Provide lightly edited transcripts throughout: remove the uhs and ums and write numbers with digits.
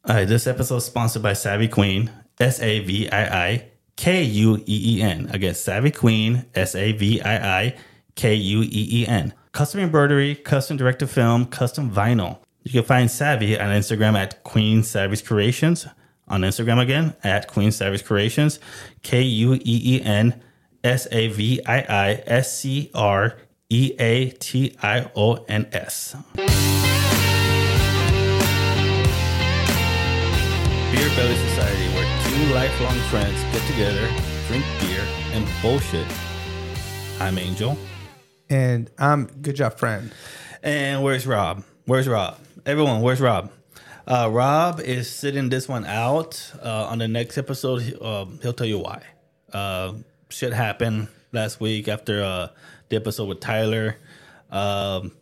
All right, this episode is sponsored by Savvy Queen, SAVIIKUEEN. Again, Savvy Queen, SAVIIKUEEN. Custom embroidery, custom director film, custom vinyl. You can find Savvy on Instagram at Queen Savvy's Creations. On Instagram again, at Queen Savvy's Creations. KUEEN SAVIISCREATIONS. Beer Belly Society, where two lifelong friends get together, drink beer, and bullshit. I'm Angel. And I'm Good Job Friend. And where's Rob? Where's Rob? Everyone, where's Rob? Rob is sitting this one out. On the next episode, he'll tell you why. Shit happened last week after the episode with Tyler. He'll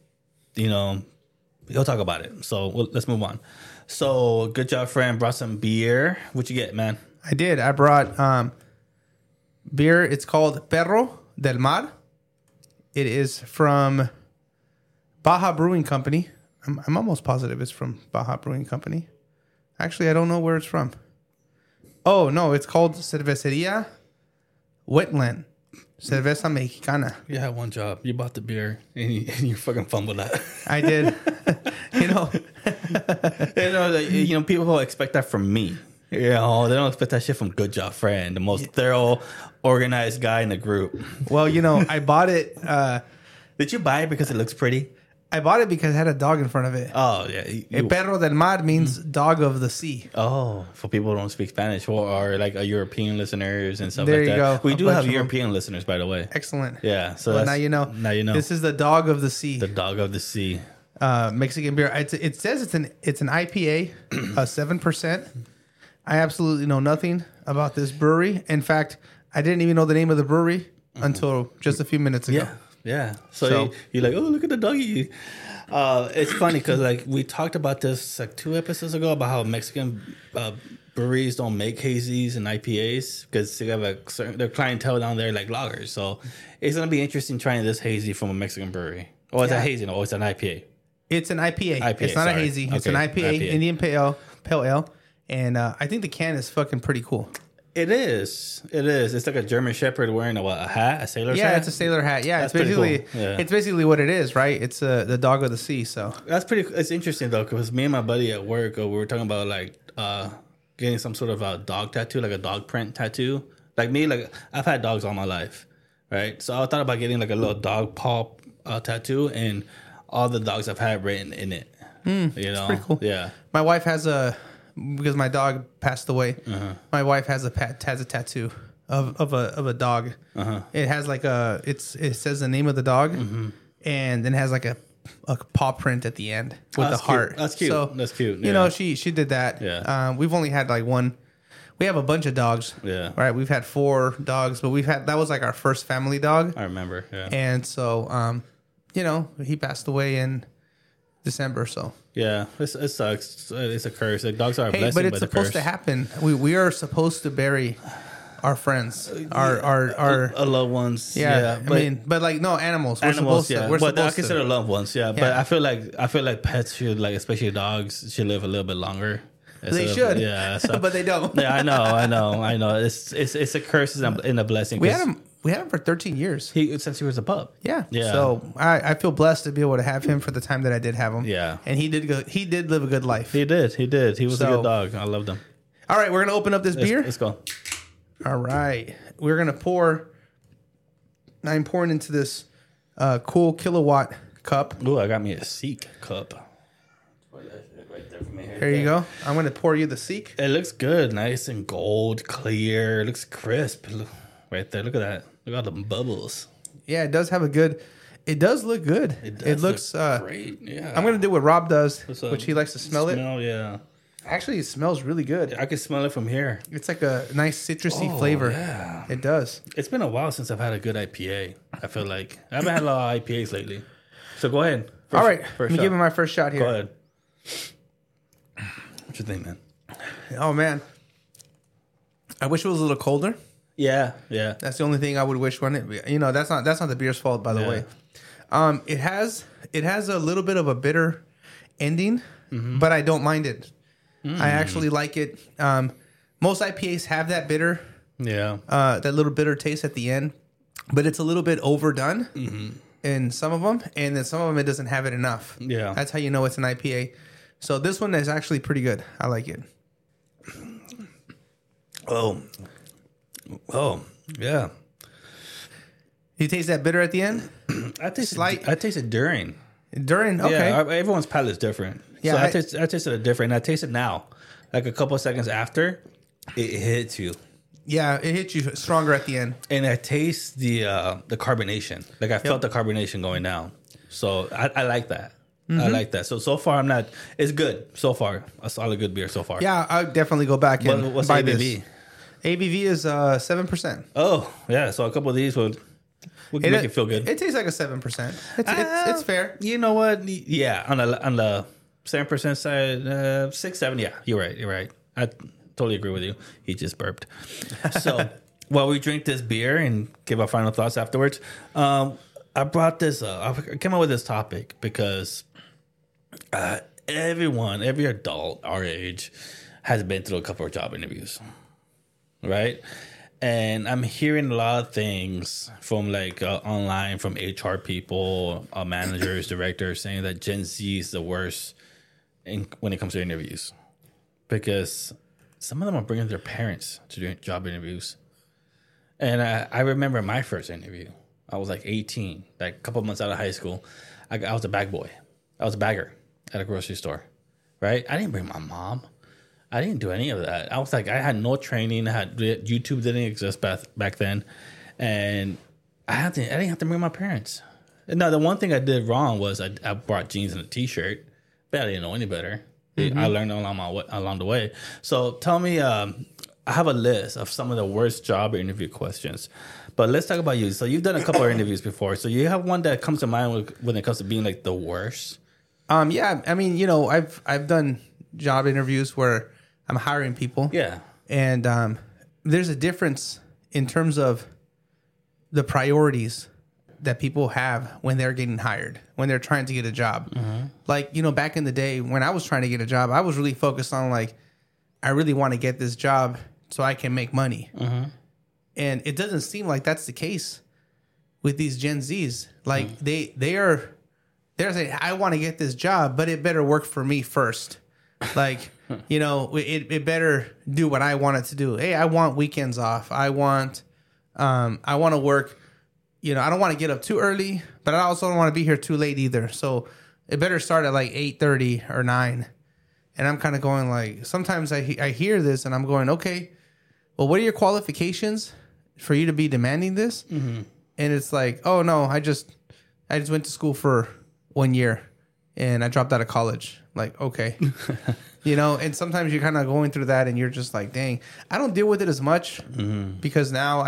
talk about it. So let's move on. So, Good Job Friend brought some beer. What you get, man? I did. I brought beer. It's called Perro del Mar. It is from Baja Brewing Company. I'm almost positive it's from Baja Brewing Company. Actually, I don't know where it's from. Oh, no. It's called Cervecería Wetland. Cerveza Mexicana. You had one job. You bought the beer and you fucking fumbled that. I did. People expect that from me. They don't expect that shit from Good Job Friend, the most thorough, organized guy in the group. Well, I bought it. Did you buy it because it looks pretty? I bought it because it had a dog in front of it. Oh, yeah. Perro del Mar means dog of the sea. Oh, for people who don't speak Spanish or like European listeners and stuff there like that. There you go. We do have European listeners, by the way. Excellent. Yeah. So well, now you know. Now you know. This is the dog of the sea. The dog of the sea. Mexican beer. It says it's an IPA, 7%. I absolutely know nothing about this brewery. In fact, I didn't even know the name of the brewery until just a few minutes ago. Yeah. So you're like, oh, look at the doggy. It's funny because like we talked about this like 2 episodes ago about how Mexican breweries don't make hazies and IPAs because they have their clientele down there like lagers. So it's gonna be interesting trying this hazy from a Mexican brewery. Or is that hazy? No, it's an IPA. It's an IPA. It's not a hazy. It's an IPA, Indian Pale Ale. And I think the can is fucking pretty cool. It is. It's like a German Shepherd wearing a hat, a sailor's hat. Yeah, it's a sailor hat. Yeah, That's it's basically what it is, right? It's the dog of the sea. So that's pretty. It's interesting though, because me and my buddy at work, we were talking about like getting some sort of a dog tattoo, like a dog print tattoo. Like me, like I've had dogs all my life, right? So I thought about getting like a little dog paw tattoo, and all the dogs I've had written in it. It's pretty cool. Yeah, my wife has because my dog passed away. My wife has a tattoo of a dog. It has like it says the name of the dog, and then has like a paw print at the end with the heart. That's cute. So, that's cute. Yeah. She did that. Yeah. We've only had like one. We have a bunch of dogs. Yeah. Right. We've had 4 dogs, but that was like our first family dog. I remember. Yeah. And so, he passed away in December. So yeah, it sucks. It's a curse. Like dogs are a blessing, but it's supposed to happen. We are supposed to bury our friends, our loved ones. Yeah, but like no animals. We're supposed to. But I consider loved ones. Yeah, but I feel like pets should, like especially dogs, should live a little bit longer. They should. Yeah, so, but they don't. Yeah, I know. It's a curse and a blessing. We had him for 13 years. Since he was a pup. Yeah. So I feel blessed to be able to have him for the time that I did have him. Yeah. And he did live a good life. He did. He was a good dog. I loved him. All right, we're gonna open up this beer. Let's go. All right, we're gonna pour. I'm pouring into this cool kilowatt cup. Ooh, I got me a Seek cup. There you go. I'm gonna pour you the Seek. It looks good, nice and gold, clear. It looks crisp. Right there, look at that. Look at all the bubbles. Yeah, it does have a good. It does look good. It looks great. Yeah. I'm gonna do what Rob does, which he likes to smell it. Yeah. Actually, it smells really good. I can smell it from here. It's like a nice citrusy flavor. Yeah. It does. It's been a while since I've had a good IPA. I feel like I haven't had a lot of IPAs lately. So go ahead. All right, let me give him my first shot here. Go ahead. What you think, man? Oh man, I wish it was a little colder. Yeah. That's the only thing I would wish. When that's not the beer's fault, by the way. It has a little bit of a bitter ending, but I don't mind it. I actually like it. Most IPAs have that bitter, Yeah. that little bitter taste at the end, but it's a little bit overdone in some of them, and then some of them it doesn't have it enough. Yeah. That's how you know it's an IPA. So this one is actually pretty good. I like it. Oh, yeah. You taste that bitter at the end? I taste Slight. I tasted during. During? Okay. Yeah, everyone's palate is different. Yeah, So I tasted it different. I taste it now, like a couple of seconds after it hits you, Yeah, it hits you stronger at the end. and I taste the carbonation. Like I felt the carbonation going down. So I like that. I like that. So far I'm not. It's good so far. A solid good beer so far. Yeah, I would definitely go back and What's buy ABV? this. ABV is 7%. Oh yeah. So a couple of these would make it feel good. It tastes like a 7%. It's fair. You know what? Yeah, on the 7% side, 6, 7. Yeah, you're right. I totally agree with you. He just burped. So while we drink this beer and give our final thoughts afterwards, I brought this. I came up with this topic because every adult our age has been through a couple of job interviews, right? And I'm hearing a lot of things from like online, from HR people, managers, directors, saying that Gen Z is the worst when it comes to interviews, because some of them are bringing their parents to do job interviews. And I remember my first interview. I was like 18, like a couple months out of high school. I was a bag boy. I was a bagger at a grocery store, right? I didn't bring my mom. I didn't do any of that. I was like, I had no training. YouTube didn't exist back then, and I didn't have to bring my parents. Now, the one thing I did wrong was I brought jeans and a t-shirt, but I didn't know any better. I learned along the way. So tell me, I have a list of some of the worst job interview questions, but let's talk about you. So you've done a couple of interviews before. So you have one that comes to mind when it comes to being like the worst? Yeah, I mean, I've done job interviews where I'm hiring people. Yeah. And there's a difference in terms of the priorities that people have when they're getting hired, when they're trying to get a job. Like, back in the day when I was trying to get a job, I was really focused on like, I really want to get this job so I can make money. And it doesn't seem like that's the case with these Gen Zs. Like they're saying, I want to get this job, but it better work for me first. Like, it better do what I want it to do. Hey, I want weekends off. I want to work. I don't want to get up too early, but I also don't want to be here too late either. So it better start at like 8:30 or 9. And I'm kind of going like, sometimes I hear this and I'm going, okay, well, what are your qualifications for you to be demanding this? And it's like, oh no, I just went to school for 1 year and I dropped out of college. Like, okay. And sometimes you're kind of going through that and you're just like, dang, I don't deal with it as much because now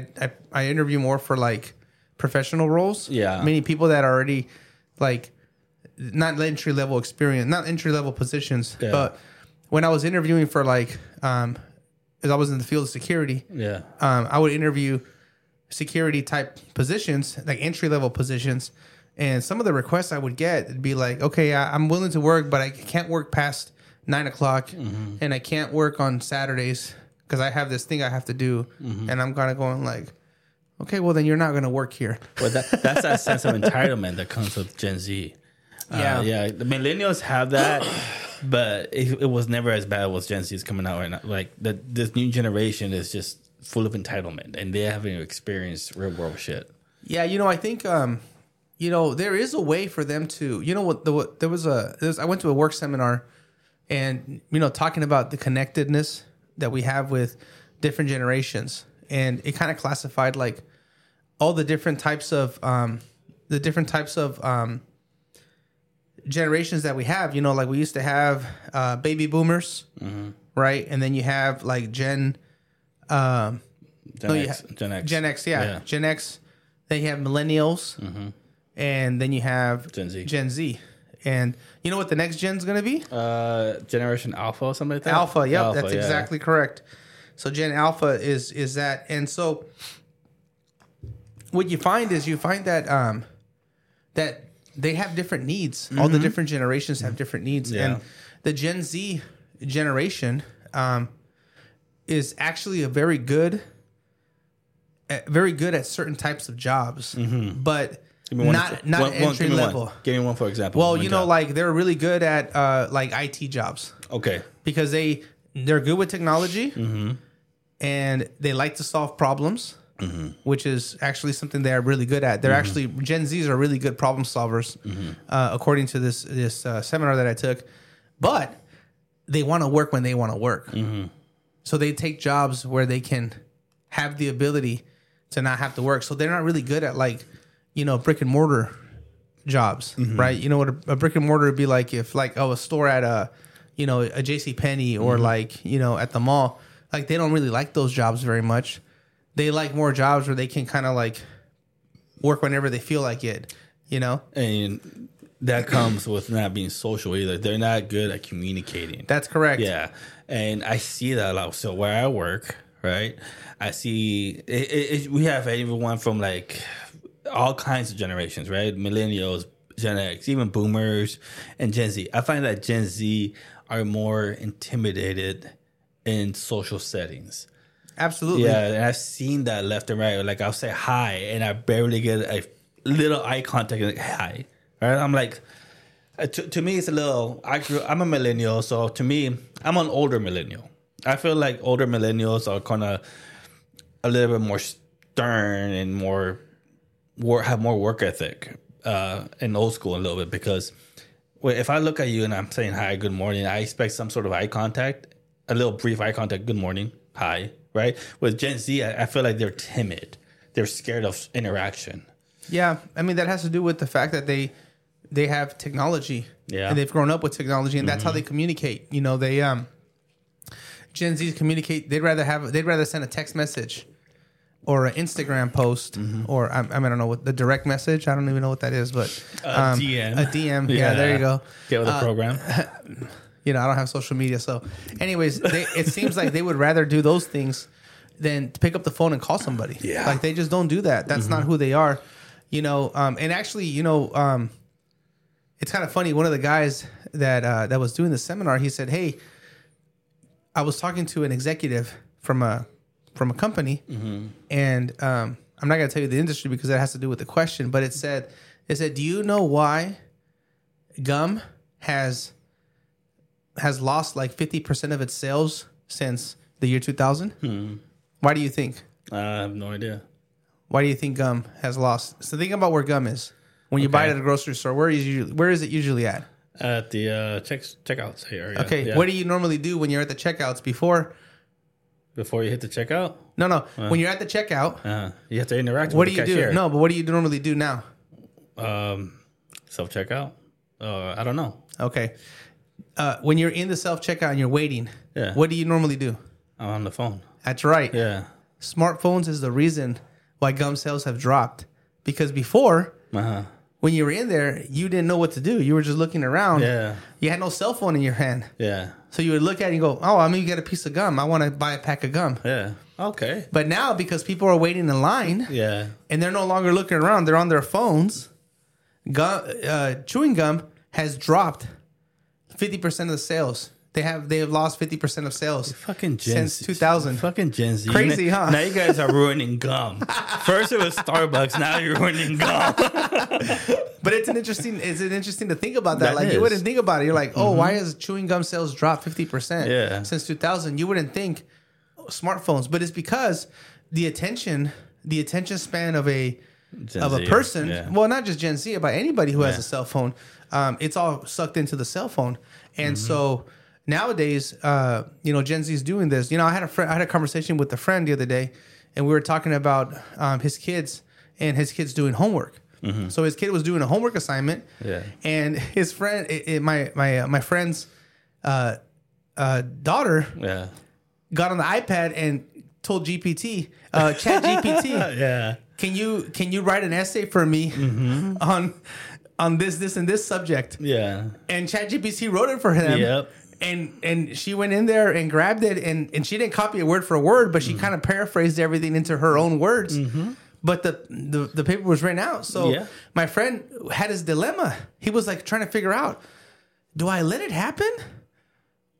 I interview more for like professional roles. Yeah. Many people that are already like not entry level experience, not entry level positions, but when I was interviewing for like, as I was in the field of security, I would interview security type positions, like entry level positions. And some of the requests I would get would be like, okay, I'm willing to work, but I can't work past 9 o'clock and I can't work on Saturdays because I have this thing I have to do. And I'm kind of going like, okay, well then you're not going to work here. Well, that's that sense of entitlement that comes with Gen Z. Yeah. The millennials have that, but it was never as bad as Gen Z is coming out right now. Like this new generation is just full of entitlement and they haven't experienced real world shit. Yeah, I think there is a way for them to, I went to a work seminar and, talking about the connectedness that we have with different generations. And it kind of classified like all the different types of, generations that we have, like we used to have, baby boomers, right? And then you have like Gen X. Gen X. Then you have millennials. And then you have Gen Z. And you know what the next gen's going to be? Generation Alpha or something like that? Alpha, yep. That's exactly correct. So Gen Alpha is that. And so what you find that that they have different needs. All the different generations have different needs. And the Gen Z generation is actually very good at certain types of jobs, but not entry level. Give me one for example. Well, like they're really good at like IT jobs. Okay. Because they're good with technology, and they like to solve problems, which is actually something they're really good at. They're actually Gen Zs are really good problem solvers, according to this seminar that I took. But they want to work when they want to work, so they take jobs where they can have the ability to not have to work. So they're not really good at like, brick and mortar jobs, right? You know what a brick and mortar would be like if like a store at a JCPenney or like, at the mall. Like they don't really like those jobs very much. They like more jobs where they can kind of like work whenever they feel like it, And that comes with not being social either. They're not good at communicating. That's correct. Yeah. And I see that a lot. So where I work, right, I see we have everyone from like all kinds of generations, right? Millennials, Gen X, even boomers, and Gen Z. I find that Gen Z are more intimidated in social settings. Absolutely. Yeah, and I've seen that left and right. Like I'll say hi, and I barely get a little eye contact. Like hi, right? I'm like, to me, it's a little. I'm a millennial, so to me, I'm an older millennial. I feel like older millennials are kind of a little bit more stern and have more work ethic, and old school a little bit, because if I look at you and I'm saying hi, good morning, I expect some sort of eye contact, a little brief eye contact, good morning, hi, right? With Gen Z, I feel like they're timid. They're scared of interaction. Yeah, I mean, that has to do with the fact that they have technology, and they've grown up with technology, and that's how they communicate. Gen Zs communicate. They'd rather send a text message or an Instagram post, or I don't know what the direct message. I don't even know what that is, but DM. A DM. Yeah, there you go. Get with the program. I don't have social media, so anyways, it seems like they would rather do those things than to pick up the phone and call somebody. Yeah, like they just don't do that. That's not who they are. And actually, it's kind of funny. One of the guys that was doing the seminar, he said, "Hey, I was talking to an executive from a company, and I'm not going to tell you the industry because that has to do with the question, but it said, do you know why gum has lost like 50% of its sales since the year 2000? Why do you think? I have no idea. Why do you think gum has lost? So think about where gum is when you buy it at a grocery store. Where is it usually at? At the checkouts area. Okay, yeah. What do you normally do when you're at the checkouts before you hit the checkout? No. When you're at the checkout, you have to interact with the cashier. What do you do? No, but what do you normally do now? Self checkout. I don't know. Okay. When you're in the self checkout and you're waiting, what do you normally do? I'm on the phone. That's right. Yeah. Smartphones is the reason why gum sales have dropped, because before. When you were in there, you didn't know what to do. You were just looking around. Yeah. You had no cell phone in your hand. Yeah. So you would look at it and go, oh, I'm going to get a piece of gum. I want to buy a pack of gum. Yeah. Okay. But now, because people are waiting in line, and they're no longer looking around, they're on their phones, chewing gum has dropped 50% of the sales. They have lost 50% of sales. Fucking Gen since 2000. Fucking Gen Z. Crazy, huh? Now you guys are ruining gum. First it was Starbucks. Now you're ruining gum. But it's interesting to think about that. Like you wouldn't think about it. You're like, why has chewing gum sales dropped 50% since 2000? You wouldn't think smartphones, but it's because the attention span of a person. Well, not just Gen Z, but anybody who has a cell phone. It's all sucked into the cell phone, and so. Nowadays, Gen Z is doing this. I had a conversation with a friend the other day, and we were talking about his kids and his kids doing homework. So his kid was doing a homework assignment, and his friend, my friend's daughter, got on the iPad and told GPT, Chat GPT, can you write an essay for me on this and this subject? Yeah, and Chat GPT wrote it for him. Yep. And she went in there and grabbed it, and she didn't copy it word for word, but she kind of paraphrased everything into her own words. But the paper was written out. So my friend had his dilemma. He was like trying to figure out, do I let it happen?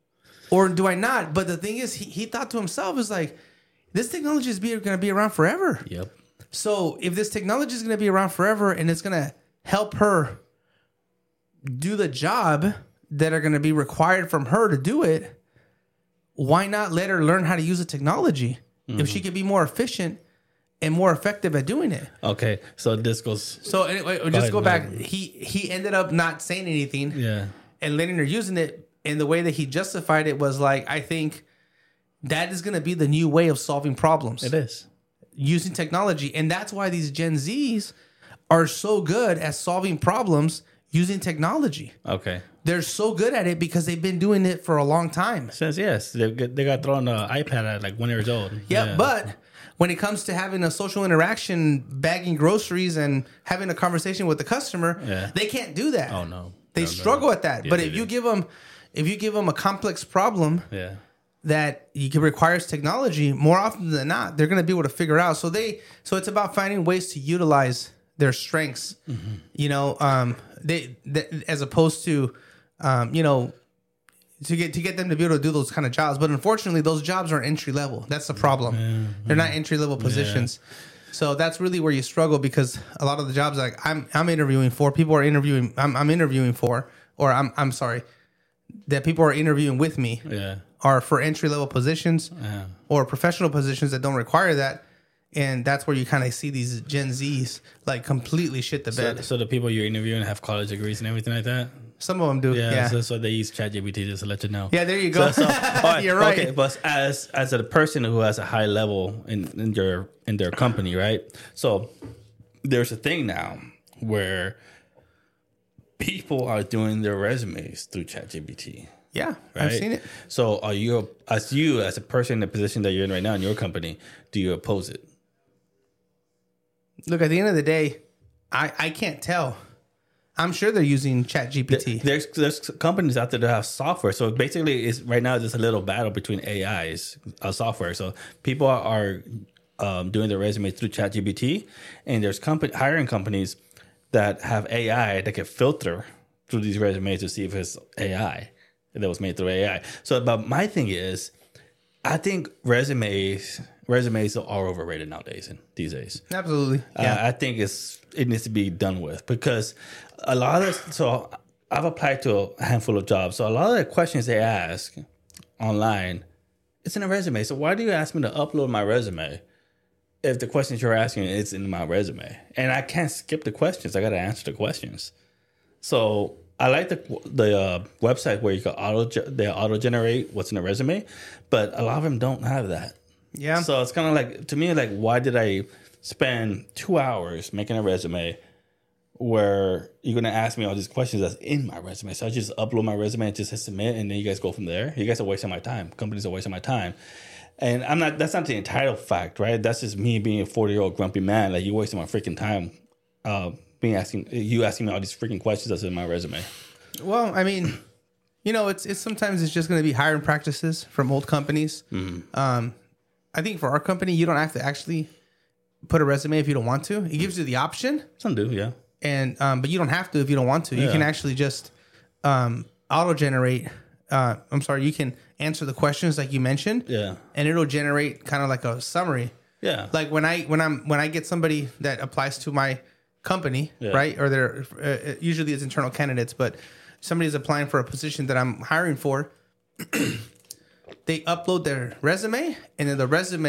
or do I not? But the thing is, he thought to himself, is like, this technology is going to be around forever. Yep. So if this technology is going to be around forever and it's going to help her do the job that are going to be required from her to do it, why not let her learn how to use the technology if she could be more efficient and more effective at doing it? Okay, so this goes. So anyway, go back. He ended up not saying anything, and letting her using it. And the way that he justified it was like, I think that is going to be the new way of solving problems. It is using technology, and that's why these Gen Zs are so good at solving problems using technology. Okay. They're so good at it because they've been doing it for a long time. Since, yes, they got thrown an iPad at like 1 year old. Yeah, but when it comes to having a social interaction, bagging groceries, and having a conversation with the customer, they can't do that. Oh, no. They struggle at that. Yeah, but if you give them a complex problem that requires technology, more often than not, they're going to be able to figure out. So it's about finding ways to utilize their strengths, you know, they as opposed to, you know, to get them to be able to do those kind of jobs. But unfortunately, those jobs are entry level. That's the problem. They're not entry level positions. So that's really where you struggle, because a lot of the jobs like I'm interviewing for, people are interviewing, I'm interviewing for, or I'm sorry, that people are interviewing with me are for entry level positions or professional positions that don't require that. And that's where you kind of see these Gen Zs like completely shit the bed. So the people you're interviewing have college degrees and everything like that? Some of them do. Yeah. So they use ChatGPT just to let you know. Yeah, there you go. So, right, you're right. Okay, but as a person who has a high level in their company, right? So there's a thing now where people are doing their resumes through ChatGPT. Yeah, right? I've seen it. So are you as a person in the position that you're in right now in your company, do you oppose it? Look, at the end of the day, I can't tell. I'm sure they're using ChatGPT. There's companies out there that have software. So basically, it's right now just a little battle between AIs, software. So people are doing their resumes through ChatGPT, and there's hiring companies that have AI that can filter through these resumes to see if it's AI that was made through AI. So, but my thing is, I think resumes are overrated nowadays these days. Absolutely. Yeah. I think it needs to be done with, because a lot of this, so I've applied to a handful of jobs. So a lot of the questions they ask online, it's in a resume. So why do you ask me to upload my resume if the questions you're asking is in my resume? And I can't skip the questions. I got to answer the questions. So I like the website where you can auto generate what's in the resume, but a lot of them don't have that. Yeah. So it's kind of like, to me, like, why did I spend 2 hours making a resume where you're going to ask me all these questions that's in my resume? So I just upload my resume and just hit submit, and then you guys go from there. You guys are wasting my time. Companies are wasting my time. And that's not the entire fact, right? That's just me being a 40-year-old grumpy man. Like, you're wasting my freaking time asking me all these freaking questions that's in my resume. Well, I mean, you know, it's sometimes it's just going to be hiring practices from old companies. I think for our company, you don't have to actually put a resume if you don't want to. It gives you the option. Some do, yeah. And but you don't have to if you don't want to. You can actually just auto generate. You can answer the questions like you mentioned. Yeah. And it'll generate kind of like a summary. Yeah. Like when I get somebody that applies to my company, right? Or they're usually it's internal candidates, but somebody's applying for a position that I'm hiring for. They upload their resume, and then the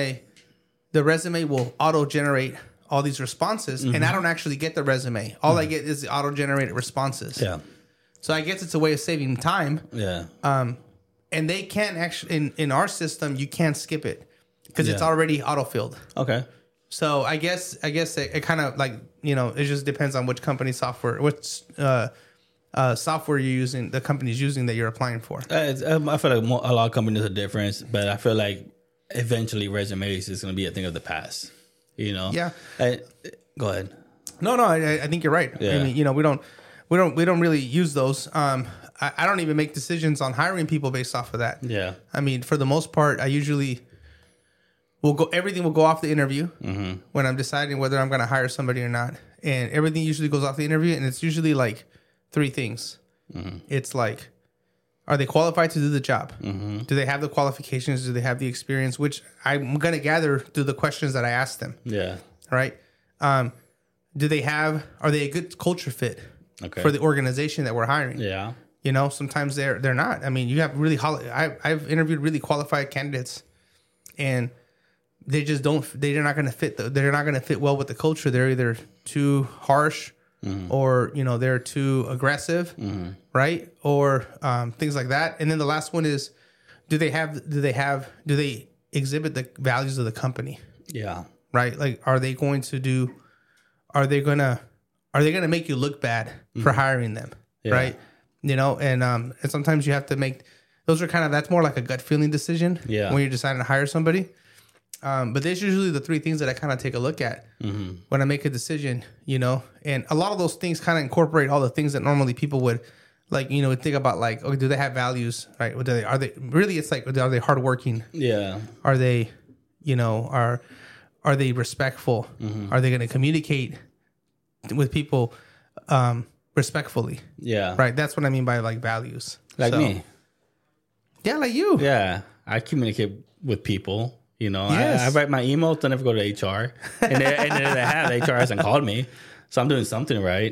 resume will auto generate all these responses, and I don't actually get the resume. All I get is the auto generated responses. Yeah. So I guess it's a way of saving time. Yeah. And they can't actually in our system you can't skip it because it's already auto-filled. Okay. So I guess it kind of like, you know, it just depends on which company software, which software you're using, the company's using that you're applying for. I feel like a lot of companies are different, but I feel like eventually resumes is going to be a thing of the past. You know? Yeah. Go ahead. No, I think you're right. Yeah. I mean, you know, we don't really use those. I don't even make decisions on hiring people based off of that. Yeah. I mean, for the most part, I usually everything will go off the interview when I'm deciding whether I'm going to hire somebody or not. And everything usually goes off the interview, and it's usually like 3 things. It's like Are they qualified to do the job? Do they have the qualifications? Do they have the experience? Which I'm going to gather through the questions that I asked them. Yeah. Right. Are they a good culture fit Okay. for the organization that we're hiring? Yeah. You know, sometimes they're not. I mean, you have really, I've interviewed really qualified candidates, and they just don't. They're not going to fit. They're not going to fit well with the culture. They're either too harsh, or they're too aggressive, right? Or things like that. And then the last one is, do they exhibit the values of the company? Yeah. Right? Like, are they going to make you look bad for hiring them? Yeah. Right? And sometimes you have to make those are that's more like a gut feeling decision. Yeah. When you're deciding to hire somebody. But there's usually the three things that I kind of take a look at when I make a decision, and a lot of those things kind of incorporate all the things that normally people would would think about, like, okay, do they have values, right? Are they really, it's like, are they hardworking? Yeah. Are they, are they respectful? Are they going to communicate with people respectfully? Yeah. Right. That's what I mean by like values. Like me. Yeah, like you. Yeah. I communicate with people. Yes. I write my emails, then I go to HR, and HR hasn't called me, so I'm doing something right.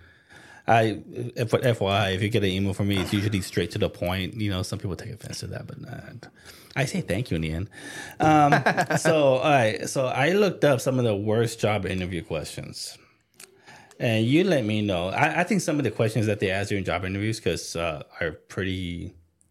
FYI, if you get an email from me, it's usually straight to the point. Some people take offense to that, but I say thank you in the end. So, all right. So I looked up some of the worst job interview questions, and you let me know. I think some of the questions that they ask during job interviews are pretty.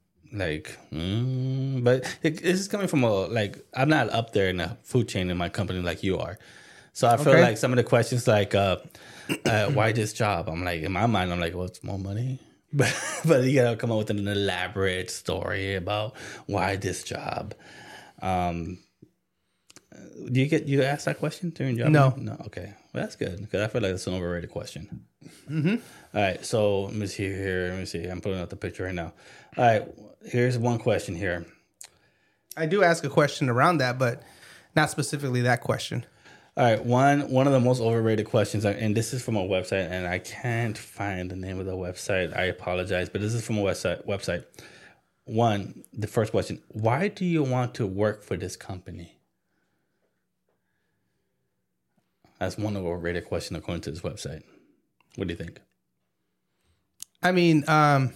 But this is coming from I'm not up there in the food chain in my company like you are. So I feel like some of the questions why this job? I'm like, in my mind, I'm like, well, it's more money. But you gotta come up with an elaborate story about why this job. Do you ask that question during job? No. Okay. Well, that's good, because I feel like that's an overrated question. All right. So let me see here. Let me see. I'm putting up the picture right now. All right. Here's one question here. I do ask a question around that, but not specifically that question. All right, one of the most overrated questions, and this is from a website, and I can't find the name of the website. I apologize, but this is from a website. The first question: why do you want to work for this company? That's one overrated question according to this website. What do you think? I mean,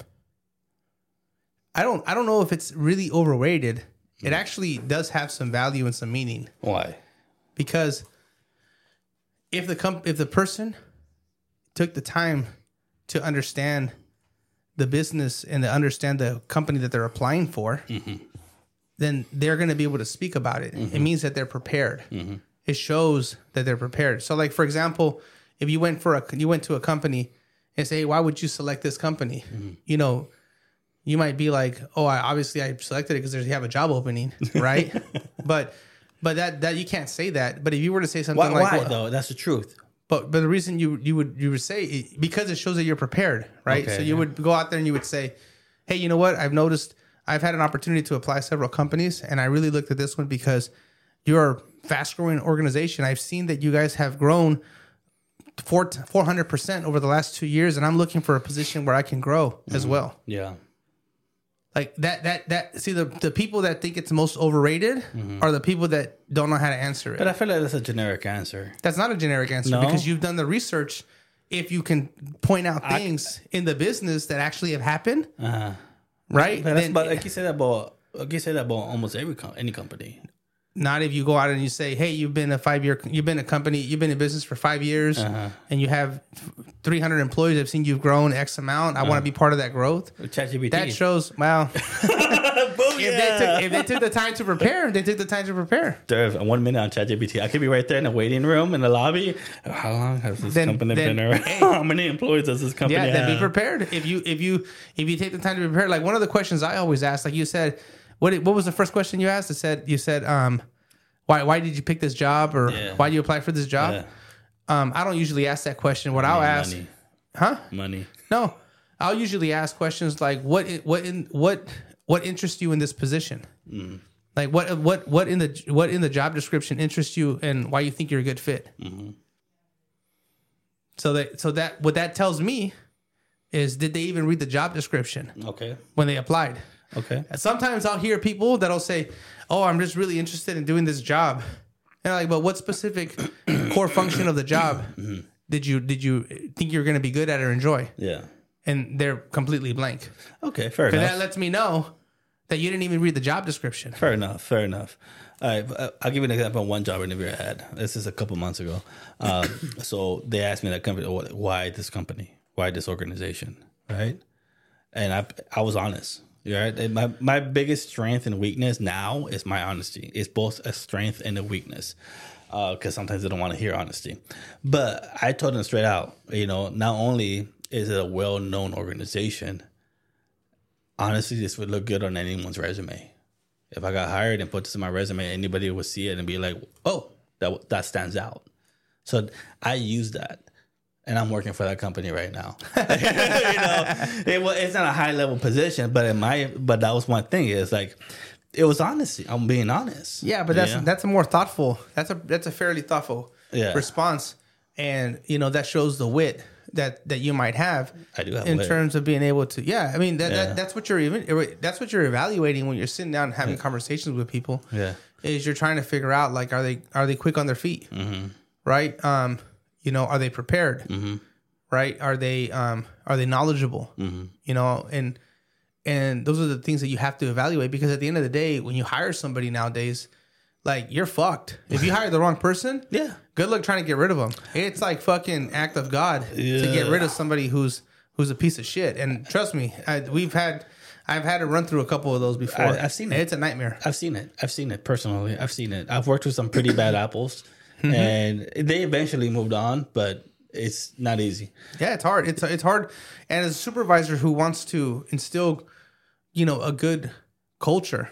I don't know if it's really overrated. It actually does have some value and some meaning. Why? Because if the person took the time to understand the business and to understand the company that they're applying for, then they're going to be able to speak about it. It means that they're prepared. It shows that they're prepared. So, like, for example, if you went to a company and say, hey, why would you select this company? You might be like, oh, I selected it because they have a job opening, right? but that you can't say that. But if you were to say something why though? That's the truth. But the reason you would say it, because it shows that you're prepared, right? Okay, so you would go out there and you would say, hey, you know what? I've noticed I've had an opportunity to apply several companies, and I really looked at this one because you're a fast growing organization. I've seen that you guys have grown 400% over the last 2 years, and I'm looking for a position where I can grow as well. Yeah. Like that. See, the people that think it's most overrated are the people that don't know how to answer it. But I feel like that's a generic answer. That's not a generic answer because you've done the research. If you can point out things in the business that actually have happened, right? But like you say that about almost any company. Not if you go out and you say, "Hey, you've been in business for 5 years, and you have 300 employees. I've seen you've grown X amount. I want to be part of that growth." ChatGPT. That shows, well, if they took the time to prepare, they took the time to prepare. There's 1 minute on ChatGPT. I could be right there in the waiting room in the lobby. How long has this company been around? Hey, how many employees does this company have? Then be prepared. If you take the time to prepare, like one of the questions I always ask, like you said. What was the first question you asked? You said, why did you pick this job, or why do you apply for this job? Yeah. I don't usually ask that question. What I'll ask, money. No, I'll usually ask questions like, what interests you in this position? Like what in the job description interests you, and why you think you're a good fit? So that what that tells me is, did they even read the job description Okay. when they applied? Okay. And sometimes I'll hear people that'll say, "Oh, I'm just really interested in doing this job," and I'm like, "But what specific core function of the job did you think you're going to be good at or enjoy?" Yeah. And they're completely blank. Okay. Fair Because enough. that lets me know that you didn't even read the job description. Fair enough. Fair enough. All right. I'll give you an example of one job interview I had. This is a couple months ago. So they asked me that company, why this company? Why this organization? Right. And I was honest. Right. And my biggest strength and weakness now is my honesty. It's both a strength and a weakness. Because sometimes they don't want to hear honesty. But I told them straight out, not only is it a well-known organization, honestly, this would look good on anyone's resume. If I got hired and put this in my resume, anybody would see it and be like, "Oh, that stands out." So I use that, and I'm working for that company right now. It's not a high-level position, but that was one thing. It's like it was honesty. I'm being honest. Yeah, but that's a more thoughtful. That's a fairly thoughtful response, and that shows the wit that you might have. I do have in wit. terms of being able to. Yeah, I mean that's what you're evaluating when you're sitting down and having conversations with people. Yeah, is you're trying to figure out, like, are they quick on their feet, right? Are they prepared, right? Are they knowledgeable, and those are the things that you have to evaluate, because at the end of the day, when you hire somebody nowadays, like, you're fucked. If you hire the wrong person, good luck trying to get rid of them. It's like fucking act of God to get rid of somebody who's a piece of shit. And trust me, I've had to run through a couple of those before. I've seen it. It's a nightmare. I've seen it personally. I've seen it. I've worked with some pretty bad apples, and they eventually moved on, but it's not easy. Yeah, it's hard. It's hard. And as a supervisor who wants to instill, a good culture,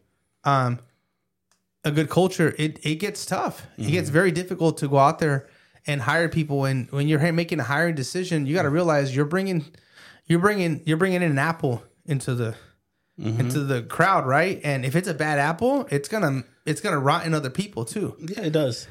it gets tough. It gets very difficult to go out there and hire people. And when you're making a hiring decision, you got to realize you're bringing in an apple into the crowd, right? And if it's a bad apple, it's gonna rot in other people too. Yeah, it does.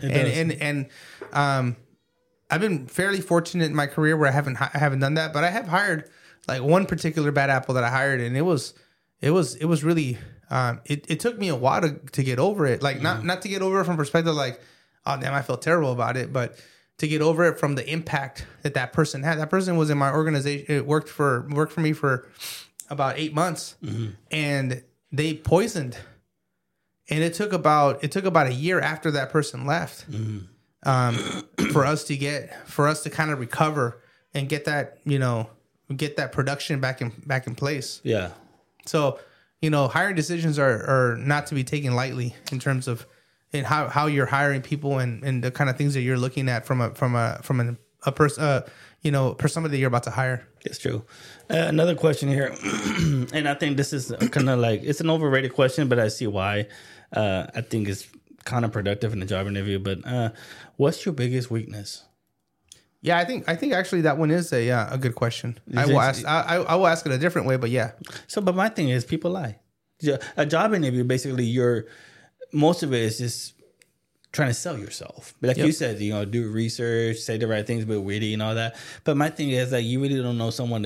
I've been fairly fortunate in my career where I haven't done that, but I have hired, like, one particular bad apple that I hired, and it was really. It took me a while to get over it. Like, not to get over it from perspective like, oh damn, I felt terrible about it, but to get over it from the impact that person had. That person was in my organization. It worked for me for about 8 months, and they poisoned. And it took about a year after that person left, for us to kind of recover and get that production back in place. Yeah. So, hiring decisions are not to be taken lightly in terms of how you're hiring people and the kind of things that you're looking at from a person, for somebody that you're about to hire. It's true. Another question here, and I think this is kind of like, it's an overrated question, but I see why. I think it's counterproductive in the job interview. But what's your biggest weakness? Yeah, I think actually that one is a good question. I will ask it a different way, but yeah. So, but my thing is, people lie. A job interview, basically, most of it is just trying to sell yourself. But like you said, do research, say the right things, be witty and all that. But my thing is, like, you really don't know someone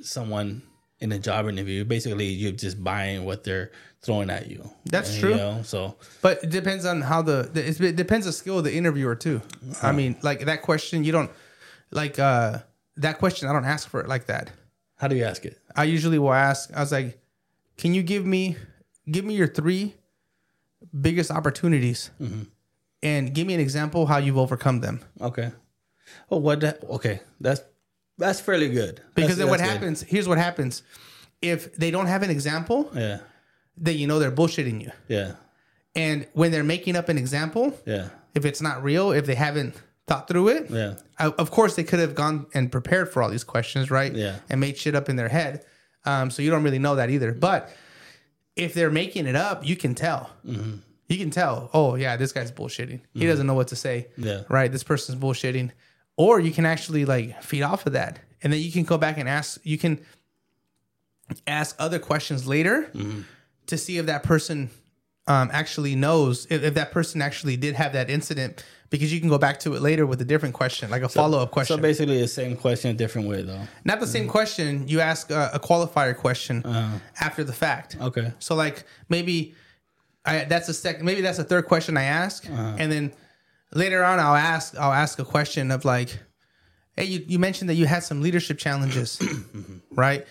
in a job interview. Basically, you're just buying what they're throwing at you. That's true. So, but it depends on how it depends on the skill of the interviewer too. I mean, like, that question, you don't like that question. I don't ask for it like that. How do you ask it? I usually will ask. I was like, "Can you give me your 3 biggest opportunities, and give me an example how you've overcome them?" Okay. Oh, okay. That's fairly good. Because then what happens? Here's what happens: if they don't have an example, then they're bullshitting you. Yeah. And when they're making up an example, if it's not real, if they haven't thought through it, of course they could have gone and prepared for all these questions, right? Yeah. And made shit up in their head. So you don't really know that either. But if they're making it up, you can tell. You can tell, oh yeah, this guy's bullshitting. He doesn't know what to say. Yeah. Right? This person's bullshitting. Or you can actually, like, feed off of that. And then you can go back and ask other questions later to see if that person actually knows if that person actually did have that incident, because you can go back to it later with a different question, like a follow-up question. So basically the same question, a different way, though. Not the same question. You ask a qualifier question after the fact. Okay. So like maybe that's a second. Maybe that's a third question I ask, and then later on I'll ask a question of like, hey, you mentioned that you had some leadership challenges, right?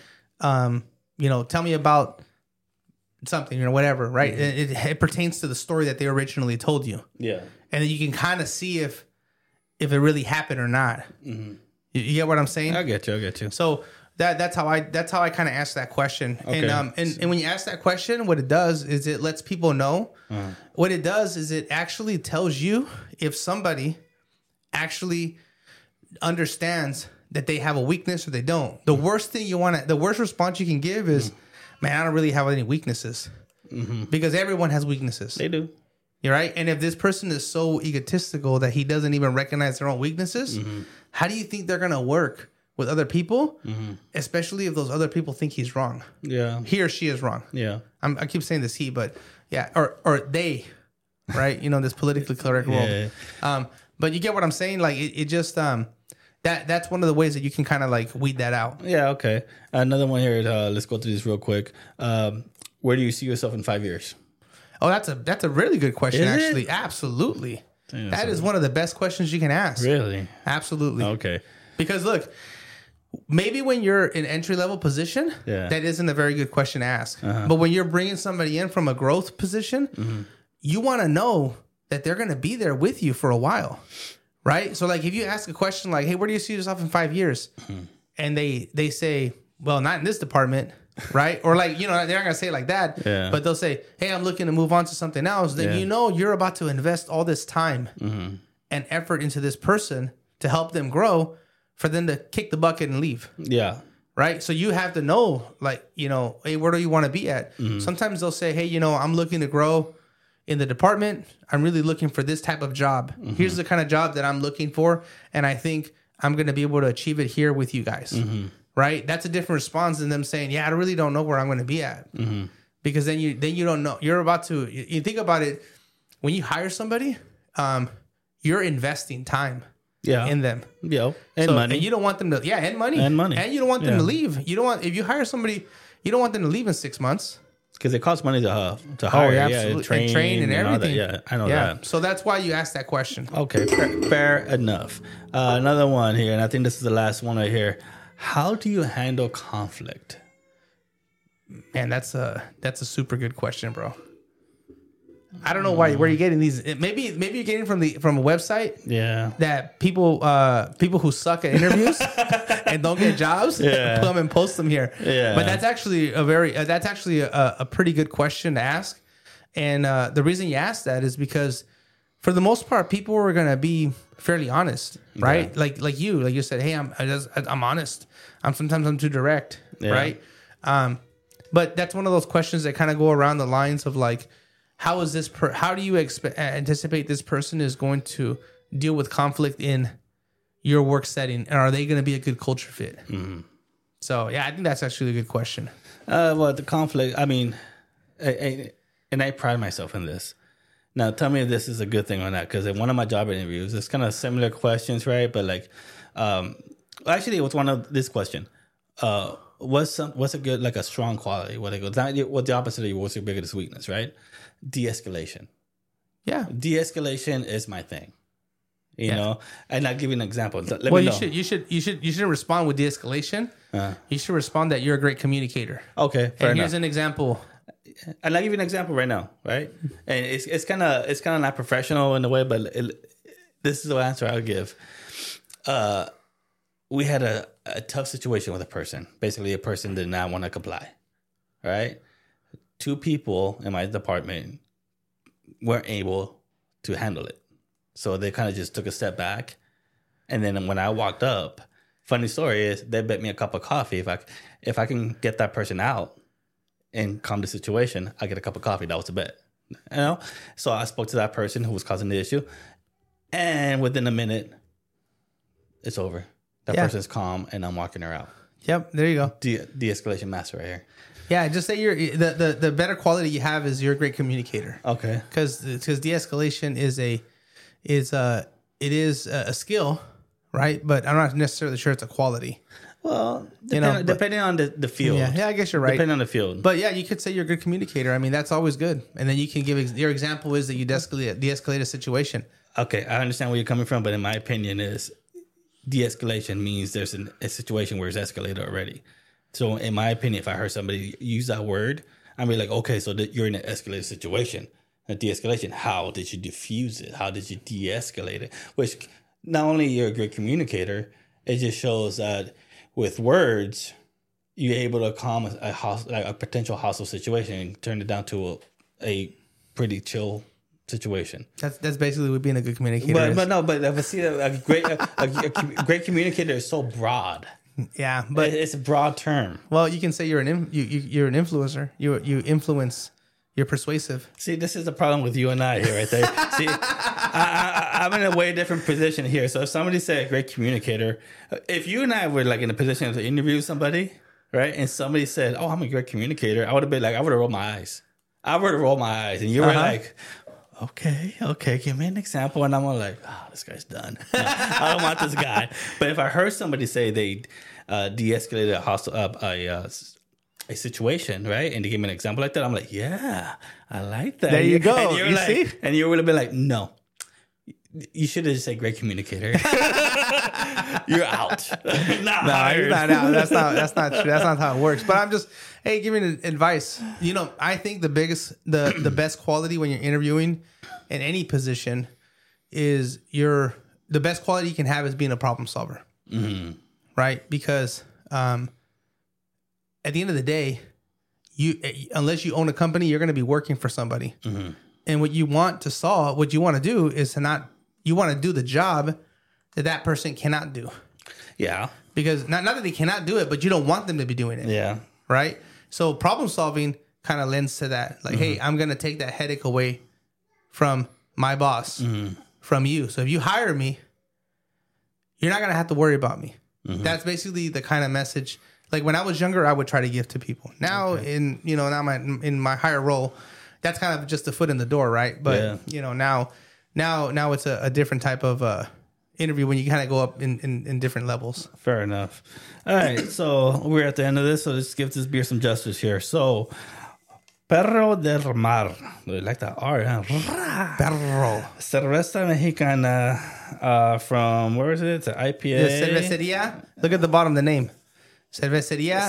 Tell me about something or whatever, right? It pertains to the story that they originally told you. Yeah. And then you can kind of see if it really happened or not. You get what I'm saying? I get you. So that's how I kind of ask that question. Okay. And when you ask that question, what it does is it lets people know. What it does is it actually tells you if somebody actually understands that they have a weakness or they don't. The worst response you can give is, man, I don't really have any weaknesses. Because everyone has weaknesses. They do. You're right. And if this person is so egotistical that he doesn't even recognize their own weaknesses, how do you think they're going to work with other people? Especially if those other people think he's wrong. Yeah. He or she is wrong. Yeah. I keep saying this he, but yeah. Or they, right? This politically correct world. Yeah. But you get what I'm saying? Like it just, that's one of the ways that you can kind of like weed that out. Yeah. Okay. Another one here. Let's go through this real quick. Where do you see yourself in 5 years? Oh, that's a really good question, Is it? actually. Absolutely. Damn, that is one of the best questions you can ask. Really? Absolutely. Okay. Because look, maybe when you're in entry level position, that isn't a very good question to ask. But when you're bringing somebody in from a growth position, you want to know that they're going to be there with you for a while, right? So like if you ask a question like, hey, where do you see yourself in 5 years? And they say, well, not in this department. Right? Or like, they're not going to say it like that, but they'll say, hey, I'm looking to move on to something else. Then you're about to invest all this time and effort into this person to help them grow for them to kick the bucket and leave. Yeah. Right? So you have to know, like, hey, where do you want to be at? Sometimes they'll say, hey, I'm looking to grow in the department. I'm really looking for this type of job. Here's the kind of job that I'm looking for. And I think I'm going to be able to achieve it here with you guys. Right? That's a different response than them saying, yeah, I really don't know where I'm going to be at. Because then you don't know. You're about to, you think about it, when you hire somebody, you're investing time in them. Yeah. And money. And you don't want them to, and money. And money. And you don't want them to leave. If you hire somebody, you don't want them to leave in 6 months. Because it costs money to hire. Yeah, absolutely. And train and everything. Yeah, I know that. So that's why you ask that question. Okay, fair enough. Another one here, and I think this is the last one right here. How do you handle conflict? Man, that's a super good question, bro. I don't know where you're getting these. Maybe you're getting from a website. Yeah. That people who suck at interviews and don't get jobs, put them and post them here. Yeah. But that's actually a pretty good question to ask. And the reason you ask that is because for the most part, people are going to be fairly honest, right? Yeah. Like you said, hey, I'm honest. Sometimes I'm too direct, right? But that's one of those questions that kind of go around the lines of like, how do you anticipate this person is going to deal with conflict in your work setting, and are they going to be a good culture fit? So yeah, I think that's actually a good question. Well, the conflict. I mean, and I pride myself in this. Now, tell me if this is a good thing or not, because in one of my job interviews, it's kind of similar questions, right? But like, actually, it was one of this question. What's a good, like a strong quality? What the opposite of what's your biggest weakness, right? De-escalation. Yeah. De-escalation is my thing. You know? And I'll give you an example. Let me know. You should respond with de-escalation. You should respond that you're a great communicator. Okay. Fair enough. Here's an example. And I'll give you an example right now, right? And it's kind of not professional in a way, but this is the answer I'll give. We had a tough situation with a person. Basically, a person did not want to comply, right? 2 people in my department weren't able to handle it. So they kind of just took a step back. And then when I walked up, funny story is they bet me a cup of coffee. If I can get that person out and calm the situation, I get a cup of coffee. That was the bet. You know? So I spoke to that person who was causing the issue. And within a minute, it's over. That person's calm and I'm walking her out. Yep. There you go. De-escalation master right here. Yeah. Just say you're the better quality you have is you're a great communicator. Okay. Because de-escalation is a skill, right? But I'm not necessarily sure it's a quality. Well, depending on the field. Yeah, I guess you're right. Depending on the field. But yeah, you could say you're a good communicator. I mean, that's always good. And then you can give your example is that you de-escalate a situation. Okay, I understand where you're coming from, but in my opinion, is de-escalation means there's a situation where it's escalated already. So, in my opinion, if I heard somebody use that word, I'd be like, okay, so you're in an escalated situation. A de-escalation, how did you diffuse it? How did you de-escalate it? Which not only you're a great communicator, it just shows that with words, you're able to calm a potential hostile situation and turn it down to a pretty chill situation. That's basically what being a good communicator. But see, a great communicator is so broad. Yeah, but it's a broad term. Well, you can say you're an influencer. You influence. You're persuasive. See, this is the problem with you and I here, right there. See, I'm in a way different position here. So if somebody said a great communicator, if you and I were like in a position to interview somebody, right, and somebody said, "Oh, I'm a great communicator," I would have been like, I would have rolled my eyes. And you were like, okay, give me an example, and I'm like, oh, this guy's done. No, I don't want this guy. But if I heard somebody say they de-escalated a situation, right? And to give me an example like that, I'm like, yeah, I like that. There you go. And see? And you would have been like, no. You should have just said great communicator. You're out. You're not out. That's not true. That's not how it works. But I'm just, hey, give me advice. You know, I think the best quality when you're interviewing in any position is the best quality you can have is being a problem solver. Mm-hmm. Right? Because at the end of the day, unless you own a company, you're going to be working for somebody. Mm-hmm. And what you want to do is you want to do the job that person cannot do. Yeah. Because not that they cannot do it, but you don't want them to be doing it. Yeah. Right? So problem solving kind of lends to that. Like, hey, I'm going to take that headache away from my boss, from you. So if you hire me, you're not going to have to worry about me. Mm-hmm. That's basically the kind of message. Like when I was younger, I would try to give to people. Now in my higher role, that's kind of just a foot in the door, right? But now it's a different type of interview when you kind of go up in different levels. Fair enough. All right, so we're at the end of this, so let's give this beer some justice here. So, Perro del Mar. I like that R, huh? Perro. Cerveza Mexicana from, where is it? It's an IPA. The cervecería. Look at the bottom, the name. Cervecería.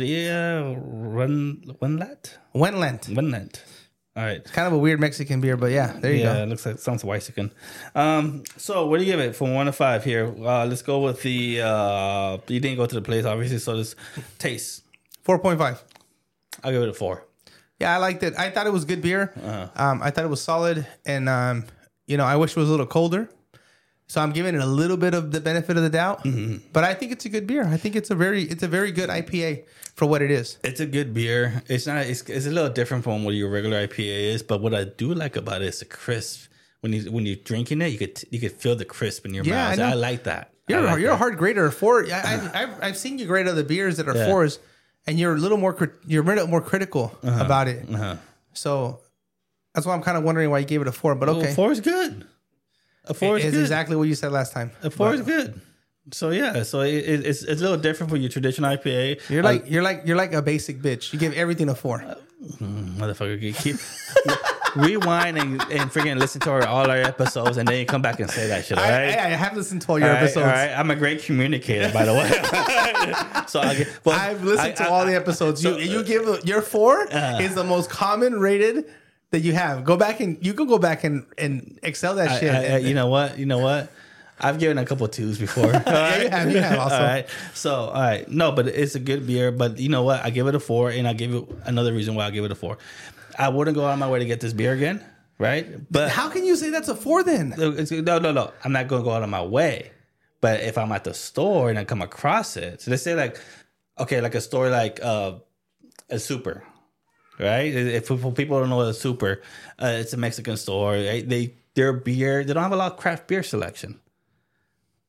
Wenlet. All right. It's kind of a weird Mexican beer, but yeah, there you go. Yeah, it sounds Mexican. So what do you give it from 1 to 5 here? Let's go with the, you didn't go to the place, obviously, so this taste. 4.5. I'll give it a 4. Yeah, I liked it. I thought it was good beer. I thought it was solid, and, I wish it was a little colder. So I'm giving it a little bit of the benefit of the doubt, but I think it's a good beer. I think it's a very good IPA for what it is. It's a good beer. It's not. It's a little different from what your regular IPA is, but what I do like about it is the crisp. When you're drinking it, you could feel the crisp in your mouth. I like that. You're a hard grader. 4. I've seen you grade other beers that are 4s, and you're a little more critical about it. So that's why I'm kind of wondering why you gave it a 4. But okay, 4 is good. A 4 is good. Exactly what you said last time. A 4 is good. So yeah, so it's a little different from your traditional IPA. You're like a basic bitch. You give everything a 4. Motherfucker, you keep rewind and freaking listen to all our episodes, and then you come back and say that shit. All right? I have listened to all your episodes. All right, I'm a great communicator, by the way. So I've listened to all the episodes. You give your 4 is the most common rated that you have. You can go back and excel that shit. You know what? I've given a couple of 2s before. Yeah, you have also. All right. So, all right. No, but it's a good beer. But you know what? I give it a 4, and I'll give you another reason why I give it a 4. I wouldn't go out of my way to get this beer again, right? But how can you say that's a 4 then? No. I'm not going to go out of my way. But if I'm at the store and I come across it, so let's say like a store like a Super. Right? If people don't know what a Super, it's a Mexican store. Right? Their beer, they don't have a lot of craft beer selection.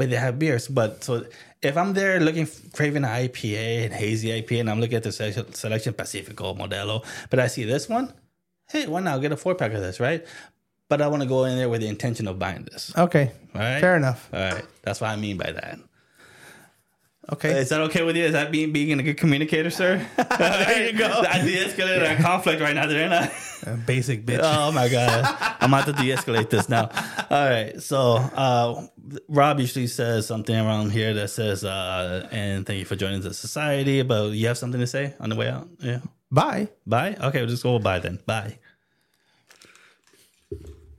but they have beers. But so if I'm there craving an IPA and hazy IPA, and I'm looking at the selection Pacifico Modelo, but I see this one, hey, why not? I'll get a 4-pack of this, right? But I want to go in there with the intention of buying this. Okay. All right. Fair enough. All right. That's what I mean by that. Okay. Is that okay with you? Is that being a good communicator, sir? There you go. I de-escalated our conflict right now, didn't I? Basic bitch. Oh my god, I'm about to de-escalate this now. All right, so Rob usually says something around here that says, "And thank you for joining the society." But you have something to say on the way out? Yeah. Bye. Bye. Okay, we'll just go bye then. Bye.